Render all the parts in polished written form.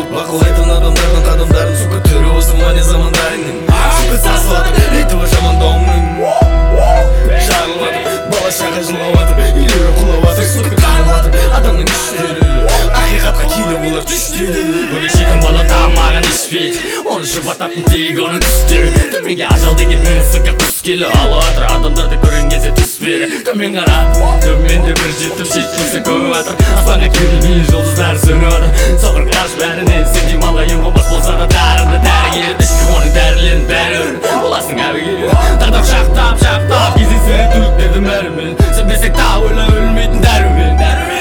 бақылайтын адамдардың қадамдарын, сука, түрі осы мане замандарының. Сука, сасылатыр, рейтігі жамандауыңның. Жарылатыр, бала шаға жылауатыр, үйлері құлауатыр, сука, қарылатыр, адамның күштері. Ақиқатқа келі олар түштері. Бөлешетін бала тамағын ішпейді, оны жұбататын тек оның түстері. Төменге ажал деген сука құс келі алатыр, адамдарды көрген кезде түс бері. Төмен қара, төменде бір жетіп жеткісі көп атыр, аспанға керілмей жұлдыздар сөніп атыр. Соқыр қараш бәрінен сендей малайын қонбас болса да дарынды дәрігер іш, оның дәрілерін бәрі өр боласың әбігер. Тағдыр шақтап кездесері түліктердің бәрімен, сенбесек та өлмейтін дәрумен.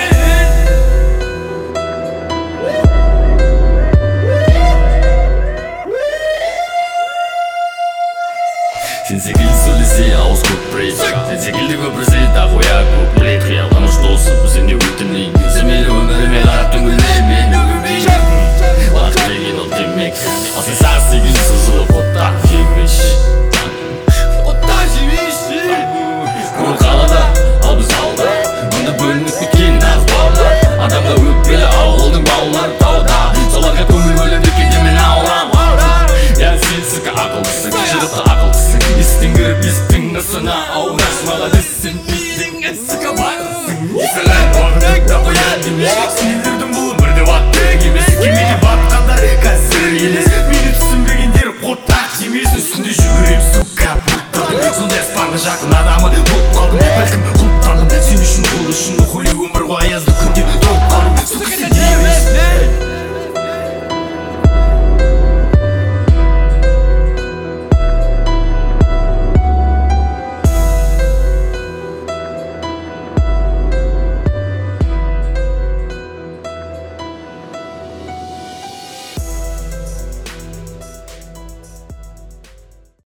Сен секілді сөйлесе ауыз көп брейк, сен секілді көп різей да қоя көп лейк. Қиялданыш досым сенде өтінейін, сен мені өміріме қарап түңілмеймін. Уақыт деген ол демек, ал сен сар секілді сызылып отта жемеш. Көр қалада, ал біз алда, мұнда бөлініп кеткен нағыз бауырлар. Адамға өкпелі ауылдың бауырлары тауда, соларға көңіл бөлінді кейде мен ауырам. Я сен сука ақылдысың, жырықты ақылдысың, естің кіріп естің нысына ауыраш маладысын, бидің сука байлысың. Есілі орнық та қояды демек, сендердің бұл өмірде баттық емес, кемеде батқандар қазір елес. Мені түсінбегендер қоттақ жемес, үстінде жүгірем сука бұттырдым. Сондай аспанға жақын адамы болып қалдым, бәлкім құлыптандым. Сен үшін, ол үшін, хули өмір ғой аязды